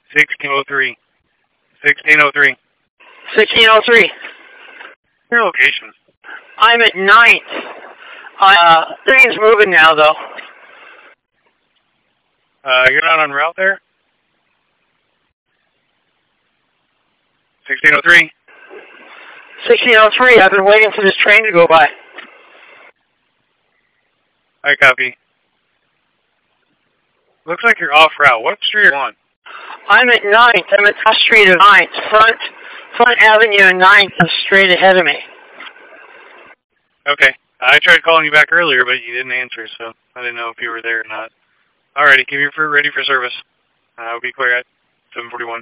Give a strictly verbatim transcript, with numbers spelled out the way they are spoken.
sixteen oh three. sixteen oh three. sixteen oh three. Your location. I'm at ninth. Uh, train's moving now, though. Uh, you're not on route there? sixteen oh three. sixteen oh three. I've been waiting for this train to go by. I copy. Looks like you're off route. What street are you on? I'm at ninth. I'm at the street of ninth. Front, front Avenue and ninth is straight ahead of me. Okay. I tried calling you back earlier, but you didn't answer, so I didn't know if you were there or not. Alrighty, keep your fruit ready for service. Uh, I'll be clear at seven forty-one.